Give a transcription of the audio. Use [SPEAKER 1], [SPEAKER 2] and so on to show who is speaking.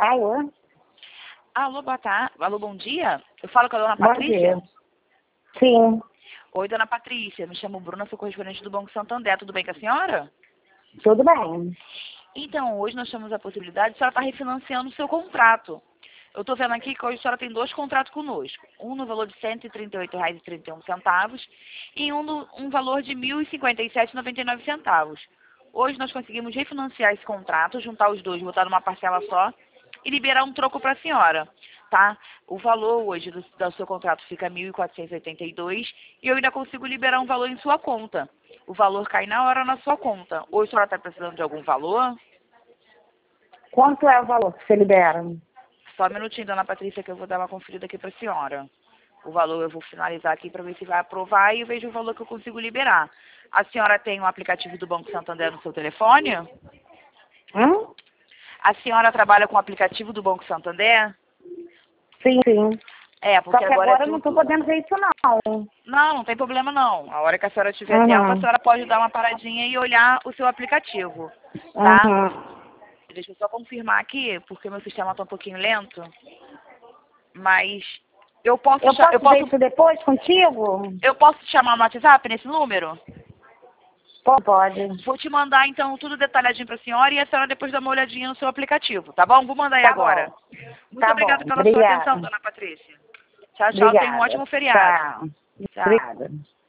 [SPEAKER 1] Alô?
[SPEAKER 2] Alô, boa tarde. Alô, bom dia. Eu falo com a dona
[SPEAKER 1] Bom
[SPEAKER 2] Patrícia?
[SPEAKER 1] dia. Sim,
[SPEAKER 2] Oi, dona Patrícia. Me chamo Bruna, sou correspondente do Banco Santander. Tudo bem com a senhora?
[SPEAKER 1] tudo bem.
[SPEAKER 2] Então, hoje nós temos a possibilidade de a senhora estar refinanciando o seu contrato. Eu estou vendo aqui que hoje a senhora tem 2 contratos conosco. Um no valor de R$ 138,31 e um valor de R$ 1.057,99. Hoje nós conseguimos refinanciar esse contrato, juntar os dois, botar numa parcela só e liberar um troco para a senhora, tá? O valor hoje do seu contrato fica R$ 1.482 e eu ainda consigo liberar um valor em sua conta. O valor cai na hora na sua conta. Hoje a senhora está precisando de algum valor?
[SPEAKER 1] Quanto é o valor que você libera?
[SPEAKER 2] Só um minutinho, dona Patrícia, que eu vou dar uma conferida aqui para a senhora. O valor eu vou finalizar aqui para ver se vai aprovar e eu vejo o valor que eu consigo liberar. A senhora tem o aplicativo do Banco Santander no seu telefone?
[SPEAKER 1] Hum?
[SPEAKER 2] A senhora trabalha com o aplicativo do Banco Santander?
[SPEAKER 1] Sim, sim.
[SPEAKER 2] É,
[SPEAKER 1] Só
[SPEAKER 2] porque
[SPEAKER 1] que
[SPEAKER 2] agora
[SPEAKER 1] agora
[SPEAKER 2] é
[SPEAKER 1] eu não estou
[SPEAKER 2] tudo...
[SPEAKER 1] podendo ver isso, não.
[SPEAKER 2] Não, não tem problema não. A hora que a senhora tiver tempo, a
[SPEAKER 1] Uhum.
[SPEAKER 2] senhora pode dar uma paradinha e olhar o seu aplicativo, tá?
[SPEAKER 1] Uhum.
[SPEAKER 2] Deixa eu só confirmar aqui, porque meu sistema está um pouquinho lento. Mas eu posso,
[SPEAKER 1] Eu posso ver isso depois contigo?
[SPEAKER 2] eu posso te chamar no WhatsApp nesse número?
[SPEAKER 1] Pode.
[SPEAKER 2] Vou te mandar então tudo detalhadinho para a senhora e a senhora depois dá uma olhadinha no seu aplicativo, tá bom? Vou mandar aí
[SPEAKER 1] Tá
[SPEAKER 2] agora.
[SPEAKER 1] bom.
[SPEAKER 2] Muito
[SPEAKER 1] Tá bom.
[SPEAKER 2] obrigada pela sua atenção,
[SPEAKER 1] Obrigada.
[SPEAKER 2] dona Patrícia. Tchau, tchau. Tenha um
[SPEAKER 1] Obrigada.
[SPEAKER 2] ótimo feriado.
[SPEAKER 1] Tchau.
[SPEAKER 2] Tchau.
[SPEAKER 1] Obrigada.